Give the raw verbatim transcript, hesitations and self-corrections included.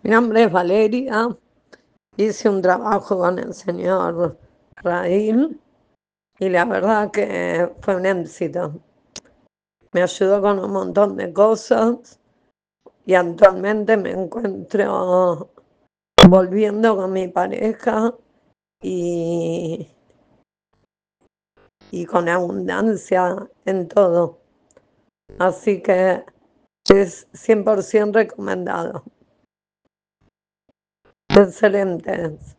Mi nombre es Valeria, hice un trabajo con el señor Raíl y la verdad que fue un éxito. Me ayudó con un montón de cosas y actualmente me encuentro volviendo con mi pareja y, y con abundancia en todo. Así que es cien por ciento recomendado. Excelente.